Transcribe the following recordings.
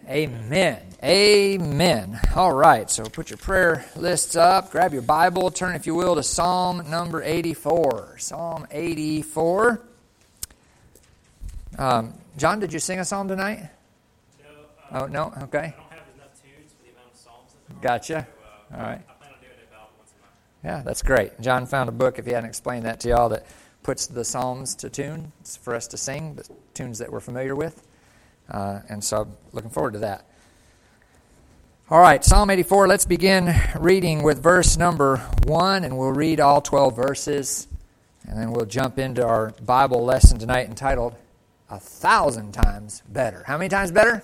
Amen. Amen. All right, so put your prayer lists up. Grab your Bible. Turn, if you will, to Psalm number 84. Psalm 84. John, did you sing a psalm tonight? No. Oh, no? Okay. I don't have enough tunes for the amount of psalms. Gotcha. So, all right. I plan on doing it about once a month. Yeah, that's great. John found a book, if he hadn't explained that to y'all, that puts the psalms to tune for us to sing, the tunes that we're familiar with. And so looking forward to that. All right, Psalm 84, let's begin reading with verse number 1, and we'll read all 12 verses, and then we'll jump into our Bible lesson tonight entitled, 1,000 Times Better. How many times better?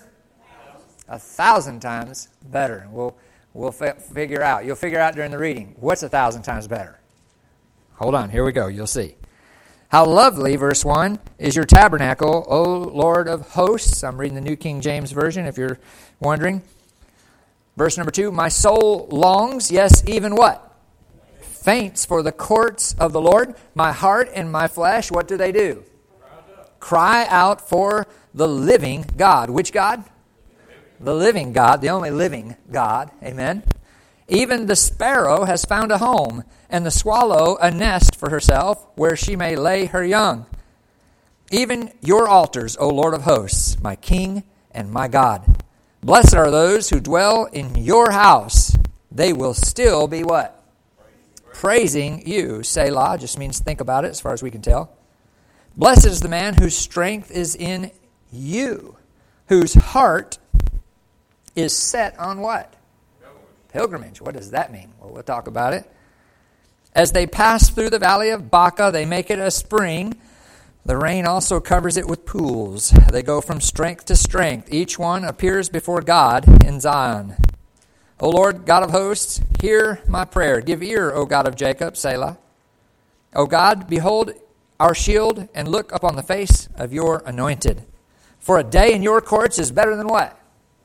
1,000 times better. We'll figure out. You'll figure out during the reading, what's 1,000 times better? Hold on, here we go, you'll see. How lovely, verse 1, is your tabernacle, O Lord of hosts. I'm reading the New King James Version, if you're wondering. Verse number 2, my soul longs, yes, even what? Faints for the courts of the Lord. My heart and my flesh, what do? Cry out for the living God. Which God? The living God, the only living God. Amen. Even the sparrow has found a home, and the swallow a nest for herself, where she may lay her young. Even your altars, O Lord of hosts, my King and my God. Blessed are those who dwell in your house. They will still be what? Praising you. Selah just means think about it, as far as we can tell. Blessed is the man whose strength is in you, whose heart is set on what? Pilgrimage. What does that mean? Well, we'll talk about it. As they pass through the valley of Baca, they make it a spring. The rain also covers it with pools. They go from strength to strength. Each one appears before God in Zion. O Lord, God of hosts, hear my prayer. Give ear, O God of Jacob, Selah. O God, behold our shield, and look upon the face of your anointed. For a day in your courts is better than what?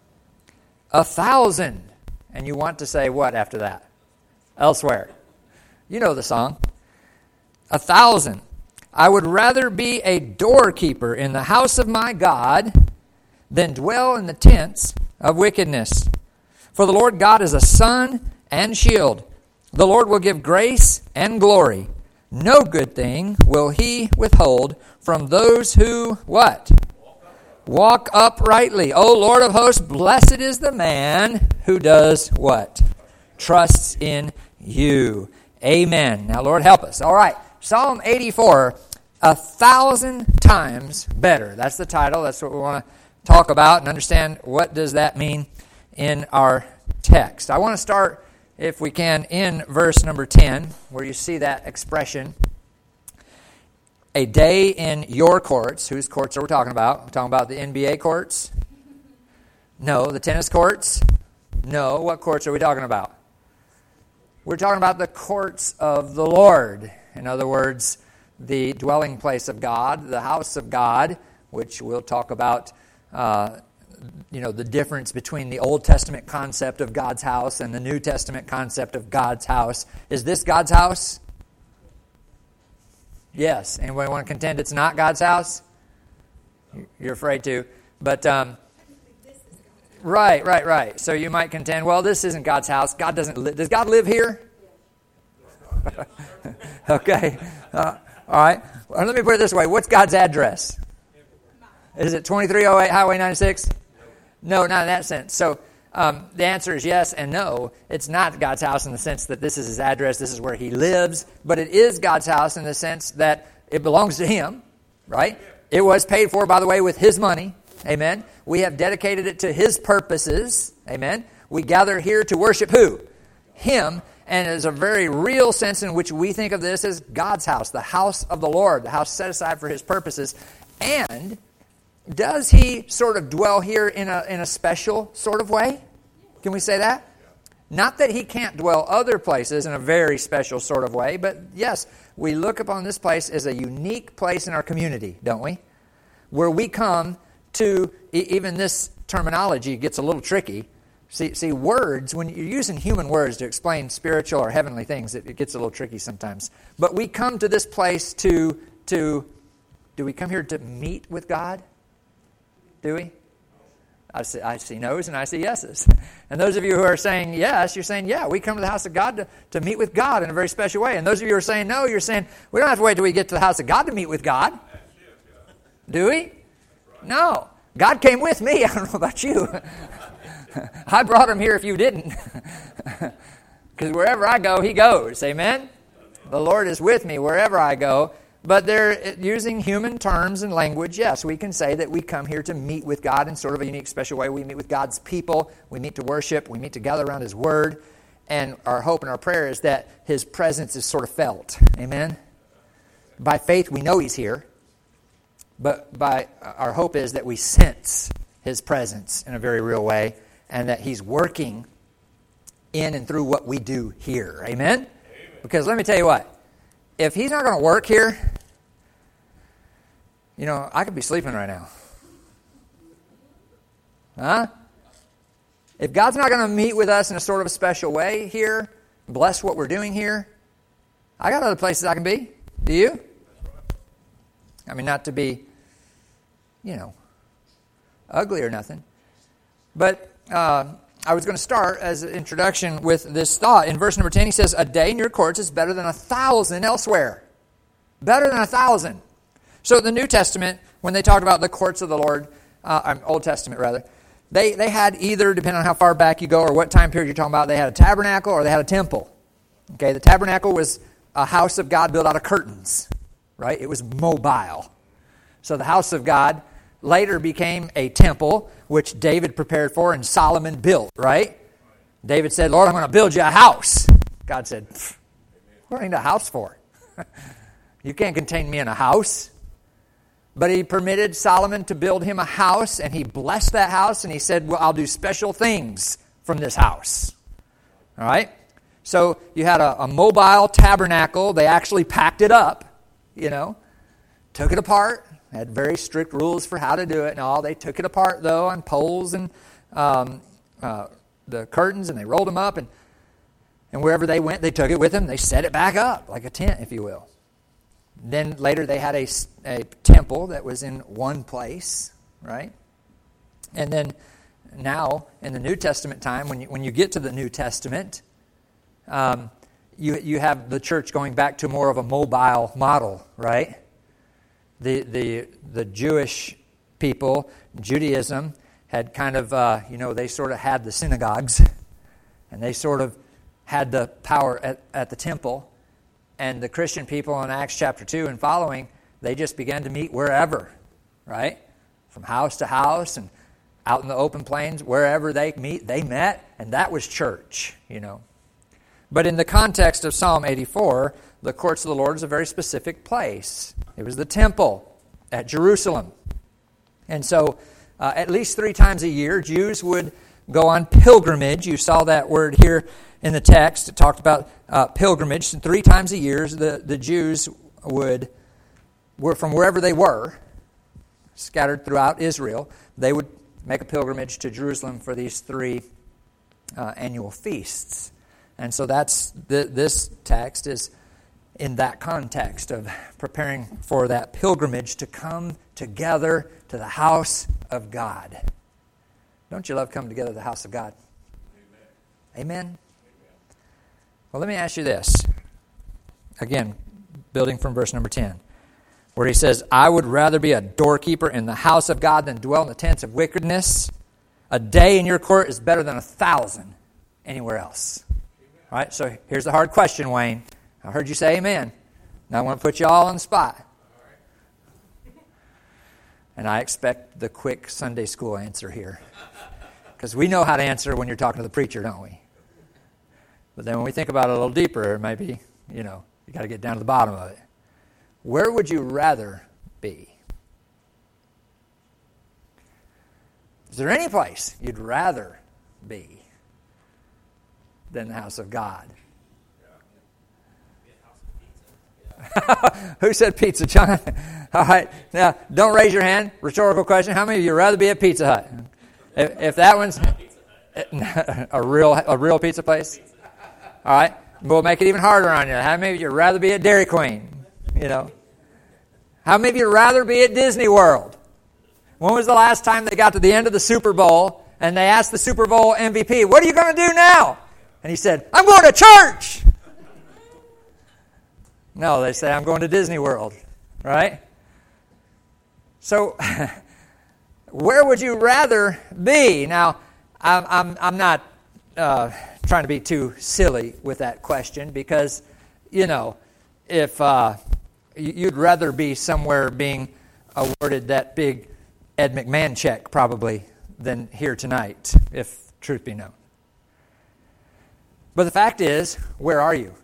1,000. And you want to say what after that? Elsewhere. You know the song. 1,000. I would rather be a doorkeeper in the house of my God than dwell in the tents of wickedness. For the Lord God is a sun and shield. The Lord will give grace and glory. No good thing will he withhold from those who, what? Walk uprightly. O Lord of hosts, blessed is the man who does what? Trusts in you. Amen. Now, Lord, help us. All right. Psalm 84, 1,000 times better. That's the title. That's what we want to talk about and understand what does that mean in our text. I want to start, if we can, in verse number 10, where you see that expression. A day in your courts. Whose courts are we talking about? We're talking about the NBA courts? No. The tennis courts? No. What courts are we talking about? We're talking about the courts of the Lord. In other words, the dwelling place of God, the house of God, which we'll talk about, the difference between the Old Testament concept of God's house and the New Testament concept of God's house. Is this God's house? Yes. Anybody want to contend it's not God's house? You're afraid to. But, right. So you might contend, well, this isn't God's house. God doesn't live. Does God live here? Okay. All right. Well, let me put it this way. What's God's address? Is it 2308 Highway 96? No, not in that sense. So the answer is yes and no. It's not God's house in the sense that this is his address, this is where he lives, but it is God's house in the sense that it belongs to him, right? It was paid for, by the way, with his money, amen? We have dedicated it to his purposes, amen? We gather here to worship who? Him, and there's a very real sense in which we think of this as God's house, the house of the Lord, the house set aside for his purposes. And does he sort of dwell here in a special sort of way? Can we say that? Not that he can't dwell other places in a very special sort of way, but yes, we look upon this place as a unique place in our community, don't we? Where we come to, even this terminology gets a little tricky. See, words, when you're using human words to explain spiritual or heavenly things, it gets a little tricky sometimes. But we come to this place do we come here to meet with God? Do we? I see no's and I see yeses. And those of you who are saying yes, you're saying, yeah, we come to the house of God to meet with God in a very special way. And those of you who are saying no, you're saying, we don't have to wait till we get to the house of God to meet with God. Do we? No. God came with me. I don't know about you. I brought him here if you didn't. Because wherever I go, he goes. Amen? The Lord is with me wherever I go. But they're using human terms and language. Yes, we can say that we come here to meet with God in sort of a unique, special way. We meet with God's people. We meet to worship. We meet to gather around his word. And our hope and our prayer is that his presence is sort of felt. Amen? By faith, we know he's here. But by our hope is that we sense his presence in a very real way. And that he's working in and through what we do here. Amen? Amen. Because let me tell you what. If he's not going to work here, I could be sleeping right now. Huh? If God's not going to meet with us in a sort of a special way here, bless what we're doing here, I got other places I can be. Do you? I mean, not to be, ugly or nothing. But I was going to start as an introduction with this thought. In verse number 10, he says, a day in your courts is better than 1,000 elsewhere. Better than 1,000. So in the New Testament, when they talk about the courts of the Lord, Old Testament rather, they had either, depending on how far back you go or what time period you're talking about, they had a tabernacle or they had a temple. Okay, the tabernacle was a house of God built out of curtains, right? It was mobile. So the house of God later became a temple, which David prepared for and Solomon built, right? David said, Lord, I'm going to build you a house. God said, what do I need a house for? You can't contain me in a house. But he permitted Solomon to build him a house, and he blessed that house, and he said, well, I'll do special things from this house. All right? So you had a mobile tabernacle. They actually packed it up, took it apart. Had very strict rules for how to do it and all. They took it apart, though, on poles and the curtains, and they rolled them up. And wherever they went, they took it with them. They set it back up, like a tent, if you will. Then later they had a temple that was in one place, right? And then now, in the New Testament time, when you get to the New Testament, you have the church going back to more of a mobile model, right? The Jewish people, Judaism, had kind of, they sort of had the synagogues, and they sort of had the power at the temple. And the Christian people in Acts chapter 2 and following, they just began to meet wherever, right? From house to house and out in the open plains, wherever they met, and that was church, But in the context of Psalm 84, the courts of the Lord is a very specific place. It was the temple at Jerusalem. And so at least 3 times a year, Jews would go on pilgrimage. You saw that word here in the text. It talked about pilgrimage. And 3 times a year, the Jews were from wherever they were, scattered throughout Israel, they would make a pilgrimage to Jerusalem for these 3 annual feasts. And so this text is in that context of preparing for that pilgrimage to come together to the house of God. Don't you love coming together to the house of God? Amen? Amen? Well, let me ask you this. Again, building from verse number 10, where he says, I would rather be a doorkeeper in the house of God than dwell in the tents of wickedness. A day in your court is better than 1,000 anywhere else. All right, so here's the hard question, Wayne. I heard you say amen. Now I want to put you all on the spot. And I expect the quick Sunday school answer here. Because we know how to answer when you're talking to the preacher, don't we? But then when we think about it a little deeper, maybe, you got to get down to the bottom of it. Where would you rather be? Is there any place you'd rather be than the house of God? Who said pizza, John? All right. Now, don't raise your hand. Rhetorical question. How many of you would rather be at Pizza Hut? If that one's a real pizza place? All right. We'll make it even harder on you. How many of you would rather be at Dairy Queen? How many of you would rather be at Disney World? When was the last time they got to the end of the Super Bowl and they asked the Super Bowl MVP, what are you going to do now? And he said, I'm going to church. No, they say, I'm going to Disney World, right? So, where would you rather be? Now, I'm not trying to be too silly with that question because, if you'd rather be somewhere being awarded that big Ed McMahon check probably than here tonight, if truth be known. But the fact is, where are you?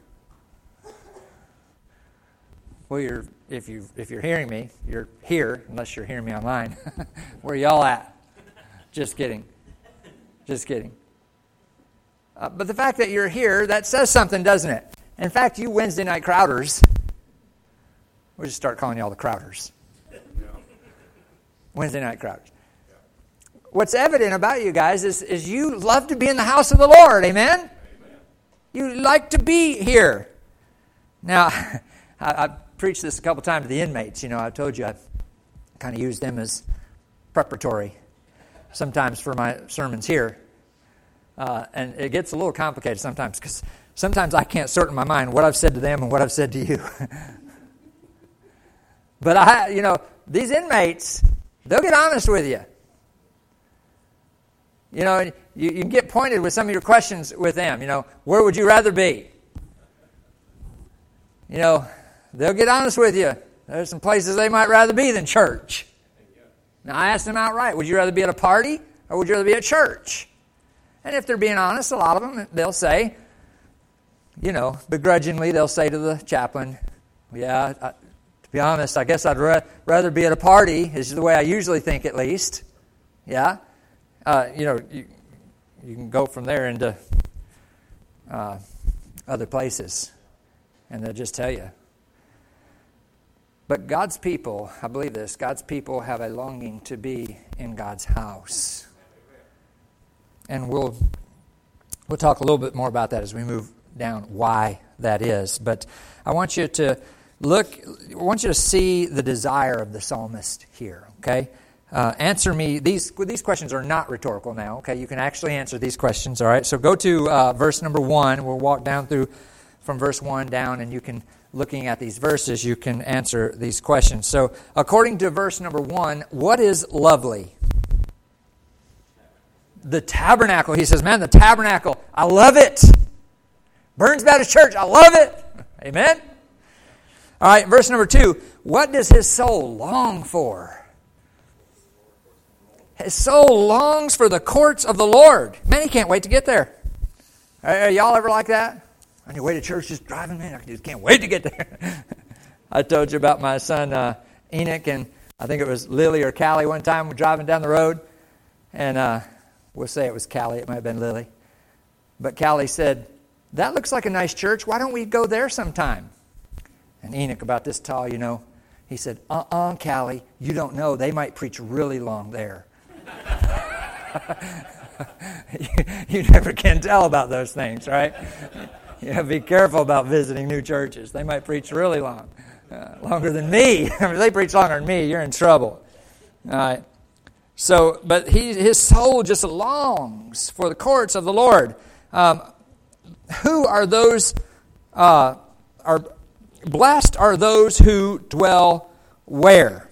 Well, if you're hearing me, you're here, unless you're hearing me online. Where y'all at? Just kidding. Just kidding. But the fact that you're here, that says something, doesn't it? In fact, you Wednesday night crowders, we'll just start calling y'all the crowders. Wednesday night crowders. What's evident about you guys is you love to be in the house of the Lord. Amen? Amen. You like to be here. Now, I preached this a couple times to the inmates. I told you I kind of use them as preparatory sometimes for my sermons here. And it gets a little complicated sometimes because sometimes I can't sort in my mind what I've said to them and what I've said to you. But these inmates, they'll get honest with you. You can get pointed with some of your questions with them. Where would you rather be? They'll get honest with you. There's some places they might rather be than church. Now, I asked them outright, would you rather be at a party or would you rather be at church? And if they're being honest, a lot of them, they'll say, begrudgingly, they'll say to the chaplain, yeah, to be honest, I guess I'd rather be at a party, is the way I usually think at least. Yeah? You can go from there into other places, and they'll just tell you. But God's people, I believe this, God's people have a longing to be in God's house. And we'll talk a little bit more about that as we move down, why that is. But I want you to see the desire of the psalmist here, okay? Answer me, these questions are not rhetorical now, okay? You can actually answer these questions, all right? So go to verse number 1. We'll walk down through from verse 1 down, and you can, looking at these verses, you can answer these questions. So according to verse number 1, what is lovely? The tabernacle. He says, man, the tabernacle, I love it. Burns Baptist Church, I love it. Amen? All right, verse number 2, what does his soul long for? His soul longs for the courts of the Lord. Man, he can't wait to get there. Are y'all ever like that? On your way to church, just driving, man, I just can't wait to get there. I told you about my son Enoch, and I think it was Lily or Callie one time. We're driving down the road, and we'll say it was Callie. It might have been Lily. But Callie said, that looks like a nice church. Why don't we go there sometime? And Enoch, about this tall, he said, Callie, you don't know. They might preach really long there. You never can tell about those things, right? Be careful about visiting new churches. They might preach really long. Longer than me. If they preach longer than me, you're in trouble. All right. So, but his soul just longs for the courts of the Lord. Who are those? Blessed are those who dwell where?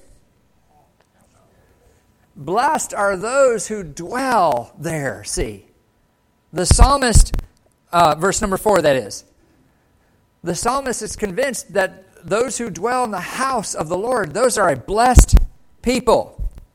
Blessed are those who dwell there. See, the psalmist, verse number 4, that is. The psalmist is convinced that those who dwell in the house of the Lord, those are a blessed people.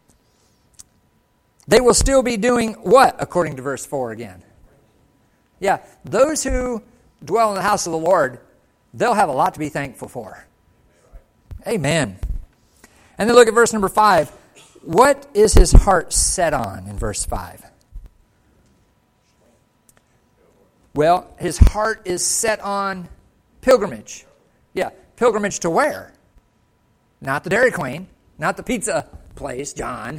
They will still be doing what, according to verse 4 again? Yeah, those who dwell in the house of the Lord, they'll have a lot to be thankful for. Amen. And then look at verse number 5. What is his heart set on in verse 5? Well, his heart is set on pilgrimage. Yeah, pilgrimage to where? Not the Dairy Queen, not the pizza place, John.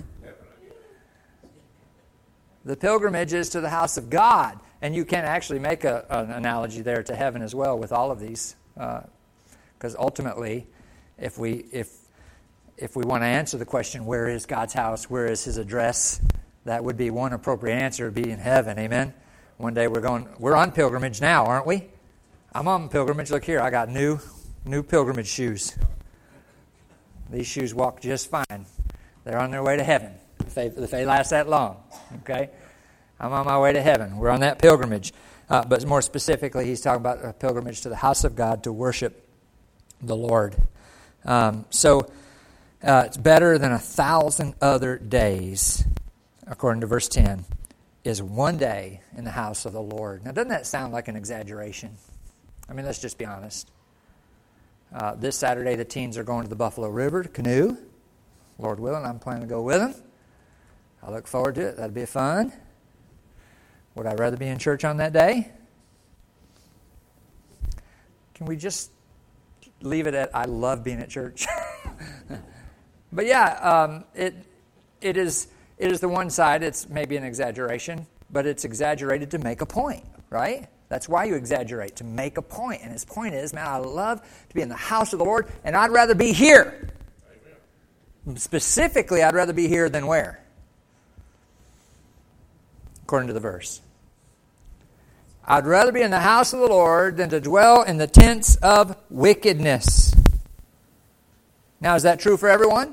The pilgrimage is to the house of God. And you can actually make an analogy there to heaven as well with all of these. Because ultimately, if if we want to answer the question, where is God's house, where is his address, that would be one appropriate answer, would be in heaven, amen? One day we're on pilgrimage now, aren't we? I'm on pilgrimage. Look here, I got new pilgrimage shoes. These shoes walk just fine. They're on their way to heaven, if they last that long, okay? I'm on my way to heaven. We're on that pilgrimage. But more specifically, he's talking about a pilgrimage to the house of God to worship the Lord. So it's better than 1,000 other days, according to verse 10, is one day in the house of the Lord. Now, doesn't that sound like an exaggeration? I mean, let's just be honest. This Saturday, the teens are going to the Buffalo River to canoe. Lord willing, I'm planning to go with them. I look forward to it. That'll be fun. Would I rather be in church on that day? Can we just leave it at, I love being at church? But yeah, it is the one side. It's maybe an exaggeration, but it's exaggerated to make a point, right? That's why you exaggerate, to make a point. And his point is, man, I love to be in the house of the Lord, and I'd rather be here. Amen. Specifically, I'd rather be here than where? According to the verse. I'd rather be in the house of the Lord than to dwell in the tents of wickedness. Now, is that true for everyone?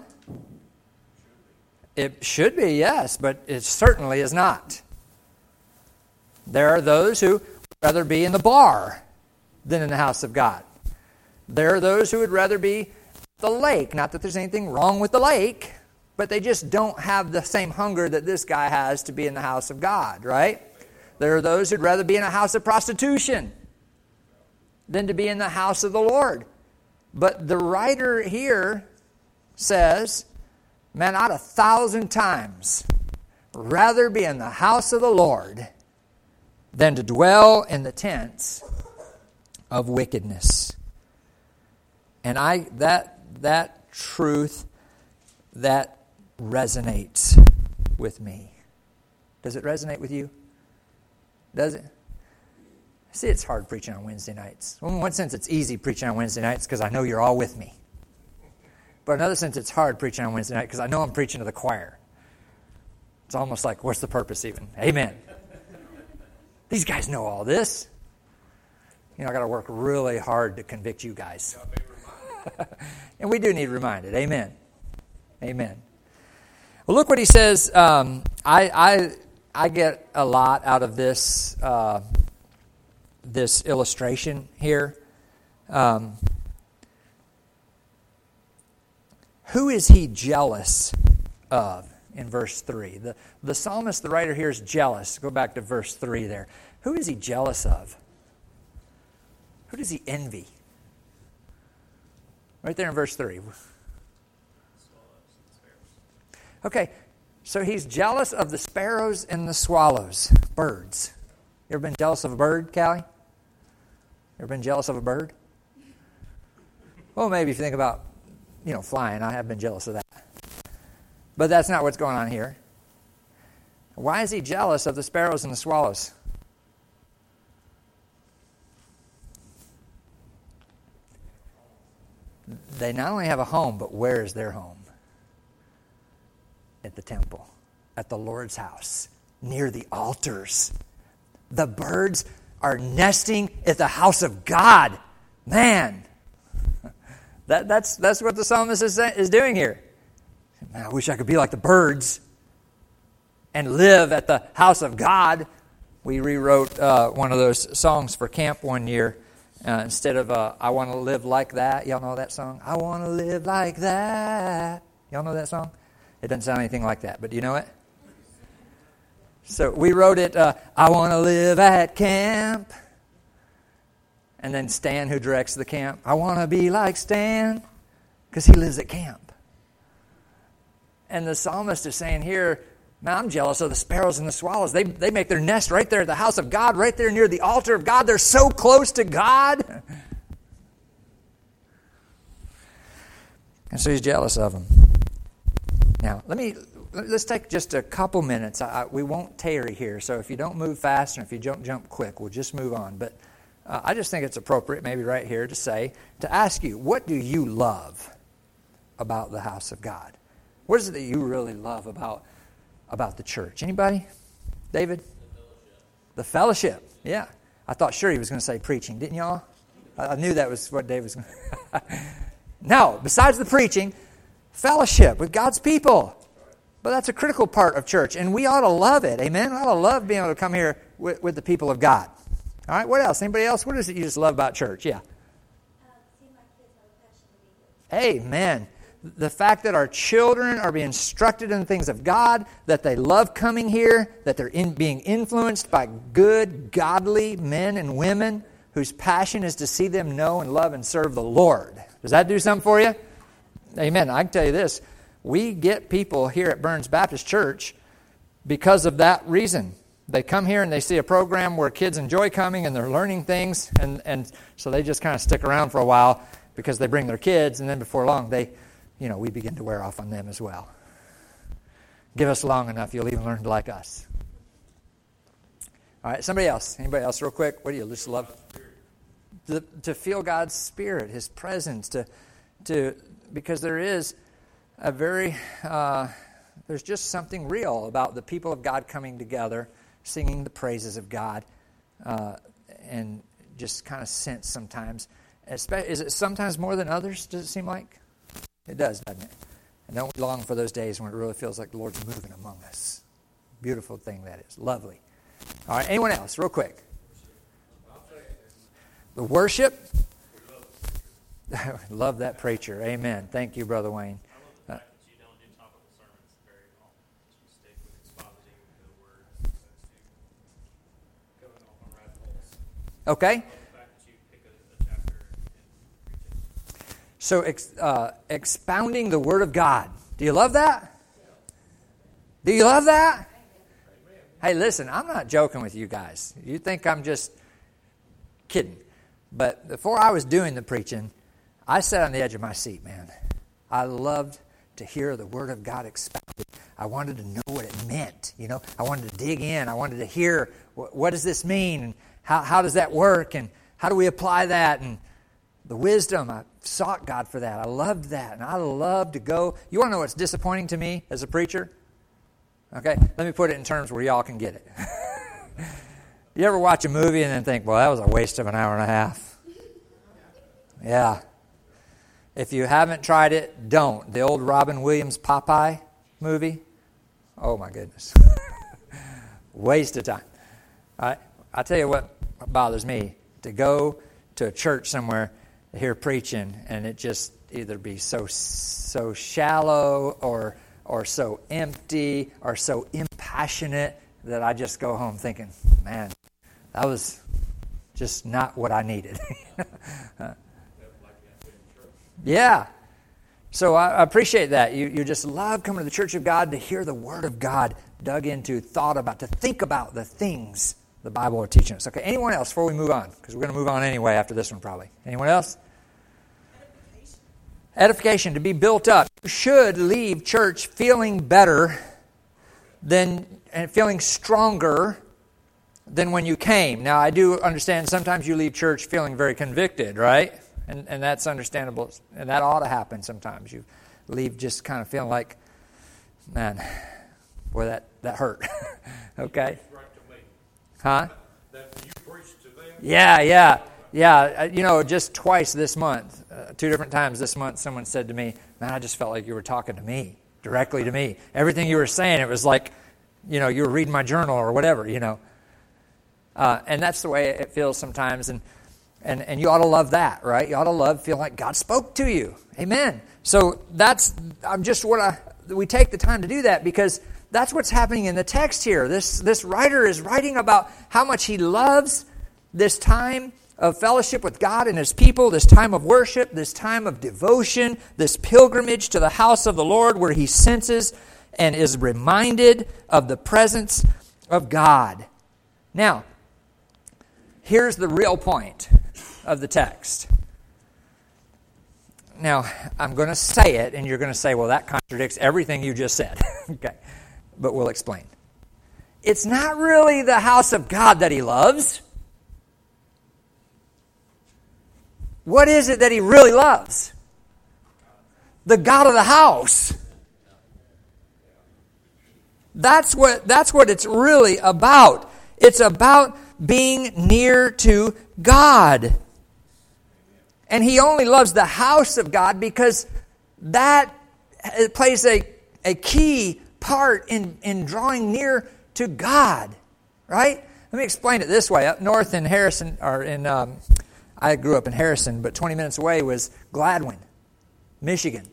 It should be, yes, but it certainly is not. There are those who would rather be in the bar than in the house of God. There are those who would rather be at the lake. Not that there's anything wrong with the lake, but they just don't have the same hunger that this guy has to be in the house of God, right? There are those who'd rather be in a house of prostitution than to be in the house of the Lord. But the writer here says, man, I'd 1,000 times rather be in the house of the Lord than to dwell in the tents of wickedness. And that truth, that resonates with me. Does it resonate with you? Does it? See, it's hard preaching on Wednesday nights. Well, in one sense, it's easy preaching on Wednesday nights because I know you're all with me. But in another sense, it's hard preaching on Wednesday night because I know I'm preaching to the choir. It's almost like, what's the purpose even? Amen. These guys know all this. You know, I got to work really hard to convict you guys. And we do need reminded. Amen. Amen. Well, look what he says. I get a lot out of this this illustration here. Who is he jealous of in verse 3? The psalmist, the writer here, is jealous. Go back to verse 3 there. Who is he jealous of? Who does he envy? Right there in verse 3. Okay, so he's jealous of the sparrows and the swallows, birds. You ever been jealous of a bird, Callie? Ever been jealous of a bird? Well, maybe if you think about, flying, I have been jealous of that. But that's not what's going on here. Why is he jealous of the sparrows and the swallows? They not only have a home, but where is their home? At the temple, at the Lord's house, near the altars. The birds are nesting at the house of God. Man, that's what the psalmist is doing here. Man, I wish I could be like the birds and live at the house of God. We rewrote one of those songs for camp one year. Instead of I want to live like that. Y'all know that song? I want to live like that. Y'all know that song? It doesn't sound anything like that, but do you know it? So we wrote it, I want to live at camp. And then Stan, who directs the camp, I want to be like Stan, because he lives at camp. And the psalmist is saying here, man, I'm jealous of the sparrows and the swallows. They make their nest right there at the house of God, right there near the altar of God. They're so close to God. And so he's jealous of them. Now, let's take just a couple minutes. We won't tarry here, so if you don't move fast and if you don't jump quick, we'll just move on. But I just think it's appropriate, maybe right here, to ask you, what do you love about the house of God? What is it that you really love about the church? Anybody? David? The fellowship. Yeah. I thought sure he was going to say preaching, didn't y'all? I knew that was what David was going to No, besides the preaching, fellowship with God's people. But that's a critical part of church, and we ought to love it. Amen? We ought to love being able to come here with the people of God. All right, what else? Anybody else? What is it you just love about church? Yeah. Amen. The fact that our children are being instructed in the things of God, that they love coming here, that they're being influenced by good, godly men and women whose passion is to see them know and love and serve the Lord. Does that do something for you? Amen. I can tell you this. We get people here at Burns Baptist Church because of that reason. They come here and they see a program where kids enjoy coming and they're learning things, and so they just kind of stick around for a while because they bring their kids, and then before long we begin to wear off on them as well. Give us long enough, you'll even learn to like us. All right, somebody else. Anybody else real quick? What do you just love? To feel God's Spirit, His presence, because there is a very, there's just something real about the people of God coming together, singing the praises of God, and just kind of sense sometimes. Is it sometimes more than others, does it seem like? It does, doesn't it? And don't we long for those days when it really feels like the Lord's moving among us? Beautiful thing that is. Lovely. All right, anyone else, real quick? The worship? Love that preacher. Amen. Thank you, Brother Wayne. I love the fact that you don't do topical sermons very often. You stick with expositing the word as opposed to going off on rabbit holes. Okay. I love the fact that you pick a chapter and preach it. So expounding the Word of God. Do you love that? Do you love that? Hey, listen, I'm not joking with you guys. You think I'm just kidding. But before I was doing the preaching, I sat on the edge of my seat, man. I loved to hear the Word of God expounded. I wanted to know what it meant, I wanted to dig in. I wanted to hear, what does this mean? And how does that work? And how do we apply that? And the wisdom, I sought God for that. I loved that. And I love to go. You want to know what's disappointing to me as a preacher? Okay, let me put it in terms where y'all can get it. You ever watch a movie and then think, well, that was a waste of an hour and a half? Yeah. If you haven't tried it, don't. The old Robin Williams Popeye movie. Oh, my goodness. Waste of time. All right. I'll tell you what bothers me. To go to a church somewhere, to hear preaching, and it just either be so shallow or so empty or so impassionate that I just go home thinking, man, that was just not what I needed. Yeah. So I appreciate that. You just love coming to the church of God to hear the Word of God dug into, thought about, to think about the things the Bible are teaching us. Okay, anyone else before we move on? Because we're going to move on anyway after this one probably. Anyone else? Edification, to be built up. You should leave church feeling better and feeling stronger than when you came. Now, I do understand sometimes you leave church feeling very convicted, right? And that's understandable. And that ought to happen sometimes. You leave just kind of feeling like, man, boy, that hurt. Okay? Huh? Yeah. Just twice this month, 2 different times this month, someone said to me, man, I just felt like you were talking to me, directly to me. Everything you were saying, it was like, you were reading my journal or whatever, And that's the way it feels sometimes. And you ought to love that, right? You ought to feel like God spoke to you. Amen. So we take the time to do that because that's what's happening in the text here. This writer is writing about how much he loves this time of fellowship with God and His people, this time of worship, this time of devotion, this pilgrimage to the house of the Lord where he senses and is reminded of the presence of God. Now, here's the real point of the text. Now, I'm going to say it, and you're going to say, well, that contradicts everything you just said. Okay, but we'll explain. It's not really the house of God that he loves. What is it that he really loves? the God of the house. That's what it's really about. It's about being near to God. And he only loves the house of God because that plays a key part in drawing near to God. Right? Let me explain it this way. Up north in Harrison, I grew up in Harrison, but 20 minutes away was Gladwin, Michigan.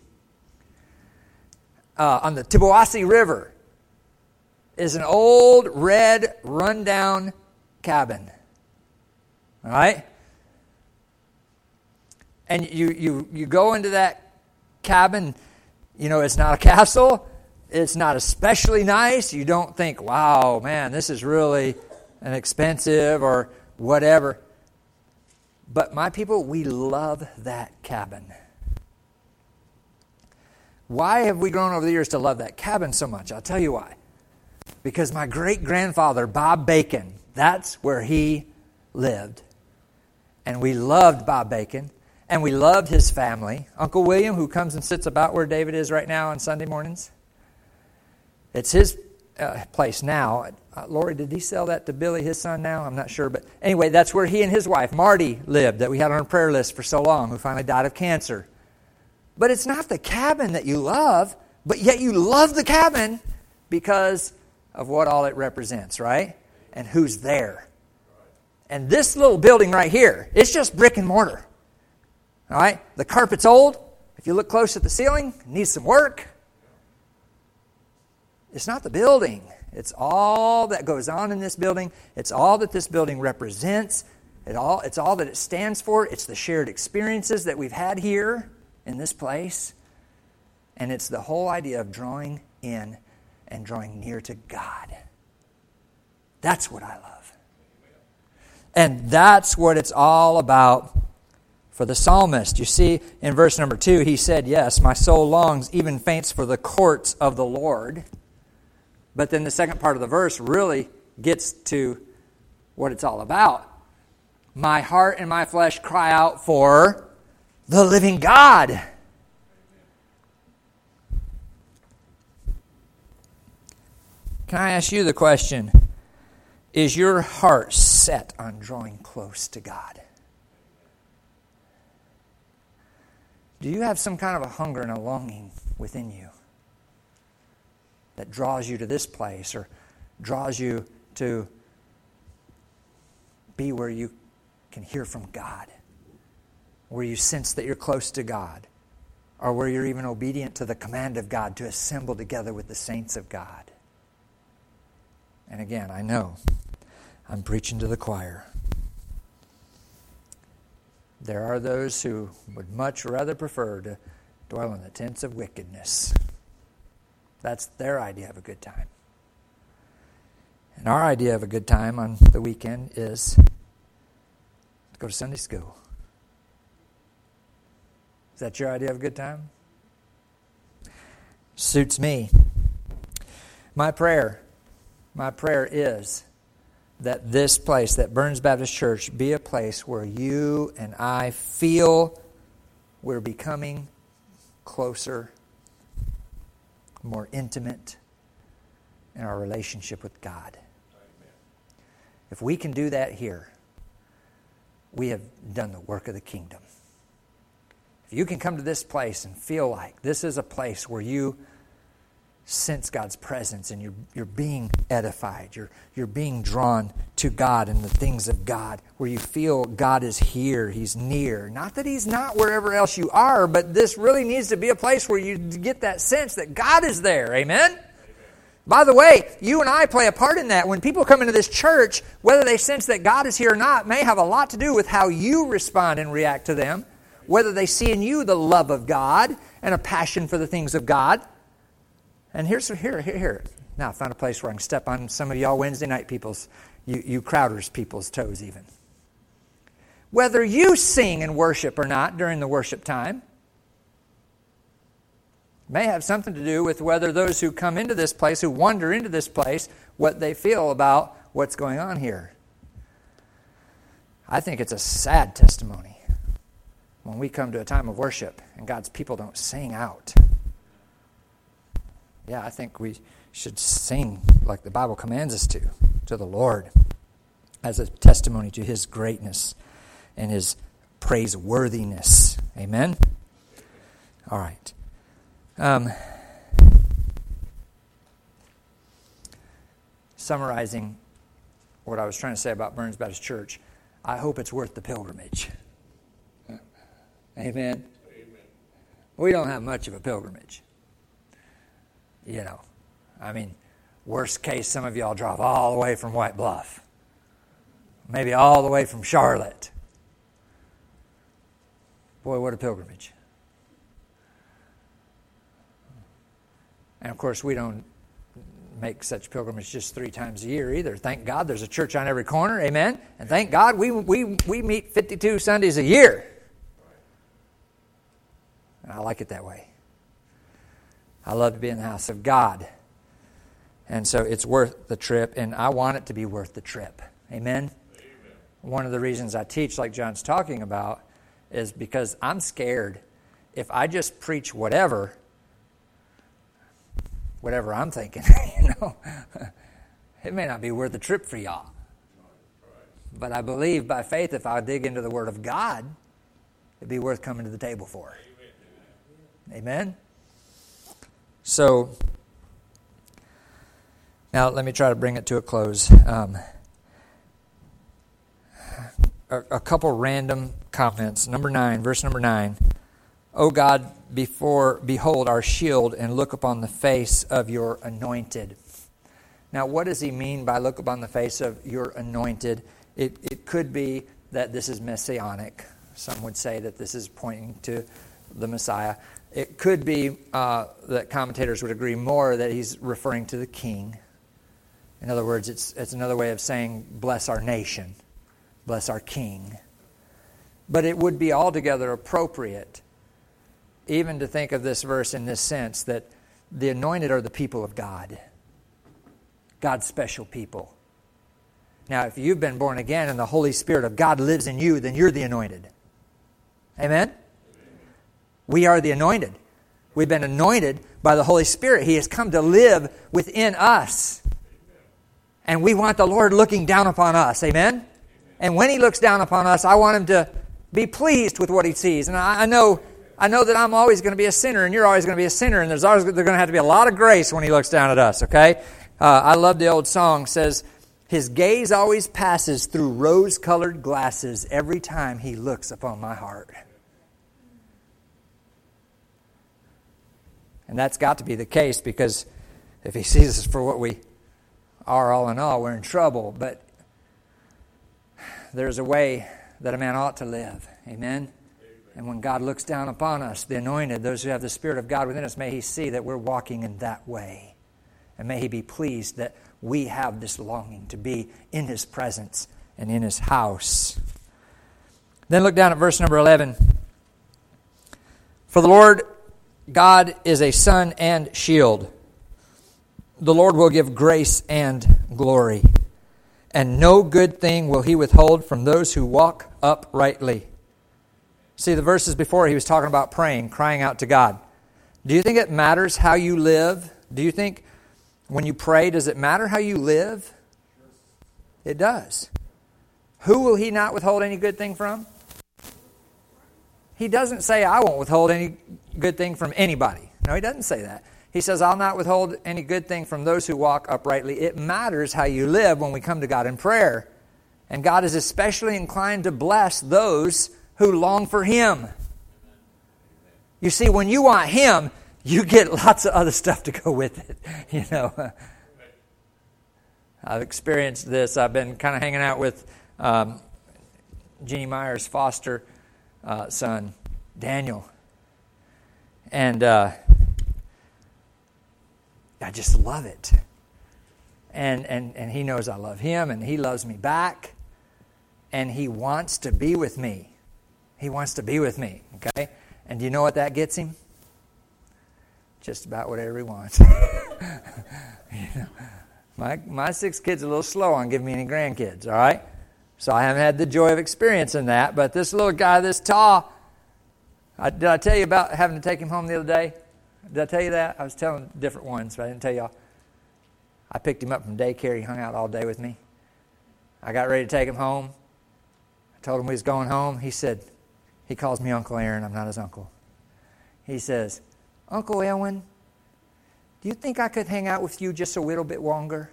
On the Tibuwassee River is an old, red, rundown cabin. All right? And you go into that cabin, it's not a castle. It's not especially nice. You don't think, wow, man, this is really an expensive or whatever. But my people, we love that cabin. Why have we grown over the years to love that cabin so much? I'll tell you why. Because my great-grandfather, Bob Bacon, that's where he lived. And we loved Bob Bacon. And we loved his family. Uncle William, who comes and sits about where David is right now on Sunday mornings. It's his place now. Lori, did he sell that to Billy, his son, now? I'm not sure. But anyway, that's where he and his wife, Marty, lived, that we had on our prayer list for so long, who finally died of cancer. But it's not the cabin that you love, but yet you love the cabin because of what all it represents, right? And who's there. And this little building right here, it's just brick and mortar. All right? The carpet's old. If you look close at the ceiling, it needs some work. It's not the building. It's all that goes on in this building. It's all that this building represents. It's all that it stands for. It's the shared experiences that we've had here in this place. And it's the whole idea of drawing in and drawing near to God. That's what I love. And that's what it's all about for the psalmist. You see, in verse number 2, he said, yes, my soul longs, even faints for the courts of the Lord. But then the second part of the verse really gets to what it's all about. My heart and my flesh cry out for the living God. Can I ask you the question, is your heart set on drawing close to God? Do you have some kind of a hunger and a longing within you that draws you to this place or draws you to be where you can hear from God, where you sense that you're close to God, or where you're even obedient to the command of God to assemble together with the saints of God? And again, I know I'm preaching to the choir. There are those who would much rather prefer to dwell in the tents of wickedness. That's their idea of a good time. And our idea of a good time on the weekend is to go to Sunday school. Is that your idea of a good time? Suits me. My prayer is that this place, that Burns Baptist Church, be a place where you and I feel we're becoming closer, more intimate in our relationship with God. Amen. If we can do that here, we have done the work of the kingdom. If you can come to this place and feel like this is a place where you sense God's presence and you're being edified, you're being drawn to God and the things of God, where you feel God is here, He's near. Not that He's not wherever else you are, but this really needs to be a place where you get that sense that God is there. Amen? By the way, you and I play a part in that. When people come into this church, whether they sense that God is here or not may have a lot to do with how you respond and react to them, whether they see in you the love of God and a passion for the things of God. And here. Now I found a place where I can step on some of y'all Wednesday night people's, you Crowders people's toes even. Whether you sing and worship or not during the worship time may have something to do with whether those who come into this place, who wander into this place, what they feel about what's going on here. I think it's a sad testimony when we come to a time of worship and God's people don't sing out. Yeah, I think we should sing like the Bible commands us to the Lord, as a testimony to His greatness and His praiseworthiness. Amen? All right. Summarizing what I was trying to say about Burns Baptist Church, I hope it's worth the pilgrimage. Amen? We don't have much of a pilgrimage. You know, I mean, worst case, some of y'all drive all the way from White Bluff. Maybe all the way from Charlotte. Boy, what a pilgrimage. And of course, we don't make such pilgrimage just 3 times a year either. Thank God there's a church on every corner. Amen? And thank God we meet 52 Sundays a year. And I like it that way. I love to be in the house of God. And so it's worth the trip, and I want it to be worth the trip. Amen? One of the reasons I teach, like John's talking about, is because I'm scared if I just preach whatever I'm thinking, it may not be worth the trip for y'all. But I believe by faith, if I dig into the Word of God, it'd be worth coming to the table for. Amen? So, now let me try to bring it to a close. A couple random comments. Verse number 9. O God, behold our shield, and look upon the face of your anointed. Now, what does he mean by look upon the face of your anointed? It could be that this is messianic. Some would say that this is pointing to the Messiah. It could be that commentators would agree more that he's referring to the king. In other words, it's another way of saying, bless our nation, bless our king. But it would be altogether appropriate even to think of this verse in this sense, that the anointed are the people of God, God's special people. Now, if you've been born again and the Holy Spirit of God lives in you, then you're the anointed. Amen? We are the anointed. We've been anointed by the Holy Spirit. He has come to live within us. And we want the Lord looking down upon us. Amen? And when He looks down upon us, I want Him to be pleased with what He sees. And I know that I'm always going to be a sinner, and you're always going to be a sinner, and there's going to have to be a lot of grace when He looks down at us, okay? I love the old song. It says, His gaze always passes through rose-colored glasses every time He looks upon my heart. And that's got to be the case, because if He sees us for what we are all in all, we're in trouble. But there's a way that a man ought to live. Amen? And when God looks down upon us, the anointed, those who have the Spirit of God within us, may He see that we're walking in that way. And may He be pleased that we have this longing to be in His presence and in His house. Then look down at verse number 11. For the Lord God is a sun and shield. The Lord will give grace and glory. And no good thing will He withhold from those who walk uprightly. See, the verses before, he was talking about praying, crying out to God. Do you think it matters how you live? Do you think when you pray, does it matter how you live? It does. Who will He not withhold any good thing from? He doesn't say, I won't withhold any good thing from anybody. No, He doesn't say that. He says, I'll not withhold any good thing from those who walk uprightly. It matters how you live when we come to God in prayer. And God is especially inclined to bless those who long for Him. You see, when you want Him, you get lots of other stuff to go with it. I've experienced this. I've been kind of hanging out with Jeannie Meyer's foster son, Daniel. And I just love it. And he knows I love him, and he loves me back. And he wants to be with me. He wants to be with me, okay? And do you know what that gets him? Just about whatever he wants. My 6 kids are a little slow on giving me any grandkids, all right? So I haven't had the joy of experiencing that. But this little guy, this tall, Did I tell you about having to take him home the other day? Did I tell you that? I was telling different ones, but I didn't tell y'all. I picked him up from daycare. He hung out all day with me. I got ready to take him home. I told him we was going home. He said, he calls me Uncle Aaron. I'm not his uncle. He says, Uncle Elwin, do you think I could hang out with you just a little bit longer?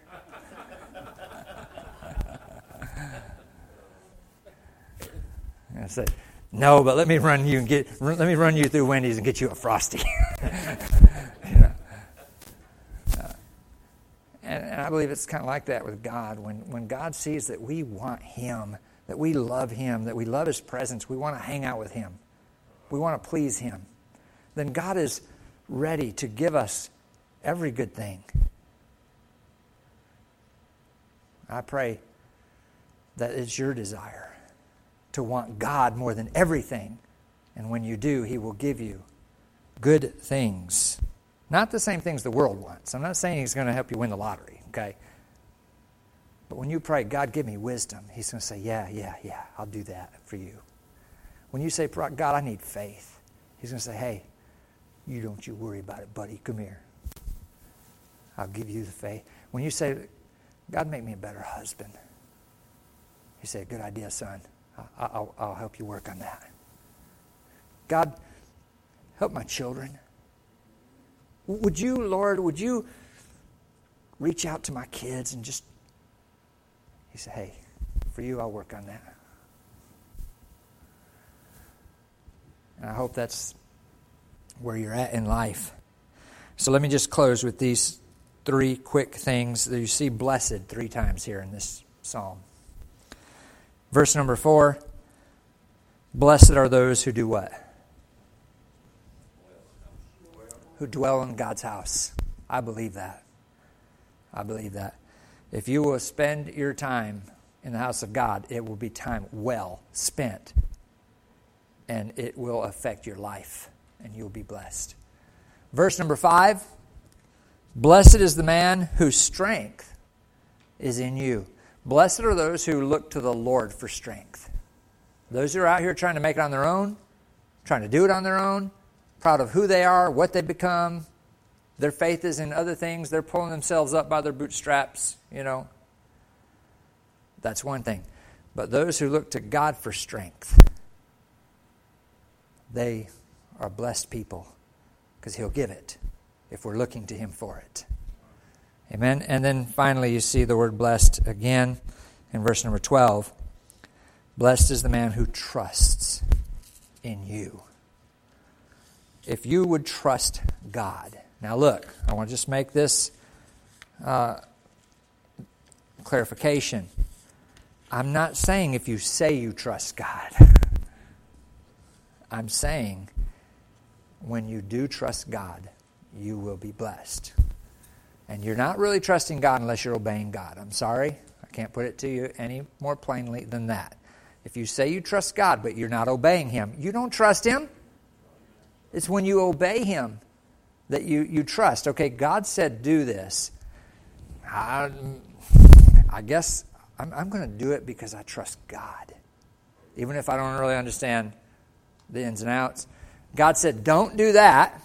I said, no, but let me run you through Wendy's and get you a Frosty. And I believe it's kind of like that with God. When God sees that we want Him, that we love Him, that we love His presence, we want to hang out with Him, we want to please Him, then God is ready to give us every good thing. I pray that it's your desire to want God more than everything. And when you do, He will give you good things. Not the same things the world wants. I'm not saying He's going to help you win the lottery, okay? But when you pray, God, give me wisdom, He's going to say, yeah, I'll do that for you. When you say, God, I need faith, He's going to say, hey, don't you worry about it, buddy. Come here. I'll give you the faith. When you say, God, make me a better husband, He said, good idea, son. I'll help you work on that. God, help my children. Would you, Lord, reach out to my kids and just... He said, hey, for you, I'll work on that. And I hope that's where you're at in life. So let me just close with these 3 quick things that you see blessed 3 times here in this psalm. Verse number 4, blessed are those who do what? Who dwell in God's house. I believe that. I believe that. If you will spend your time in the house of God, it will be time well spent. And it will affect your life. And you'll be blessed. Verse number 5, blessed is the man whose strength is in you. Blessed are those who look to the Lord for strength. Those who are out here trying to make it on their own, trying to do it on their own, proud of who they are, what they've become. Their faith is in other things. They're pulling themselves up by their bootstraps, That's one thing. But those who look to God for strength, they are blessed people because He'll give it if we're looking to Him for it. Amen. And then finally you see the word blessed again in verse number 12. Blessed is the man who trusts in you. If you would trust God. Now look, I want to just make this clarification. I'm not saying if you say you trust God. I'm saying when you do trust God, you will be blessed. And you're not really trusting God unless you're obeying God. I'm sorry. I can't put it to you any more plainly than that. If you say you trust God, but you're not obeying Him, you don't trust Him. It's when you obey Him that you trust. Okay, God said do this. I guess I'm going to do it because I trust God. Even if I don't really understand the ins and outs. God said don't do that.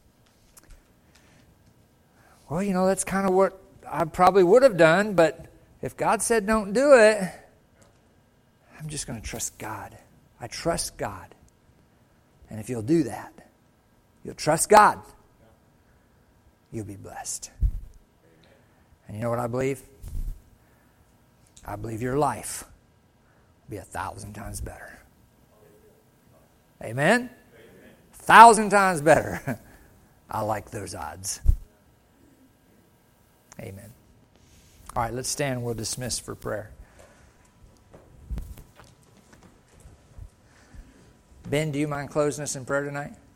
Well, that's kind of what I probably would have done, but if God said don't do it, I'm just going to trust God. I trust God. And if you'll do that, you'll trust God, you'll be blessed. And you know what I believe? I believe your life will be 1,000 times better. Amen? 1,000 times better. I like those odds. Amen. All right, let's stand. We'll dismiss for prayer. Ben, do you mind closing us in prayer tonight?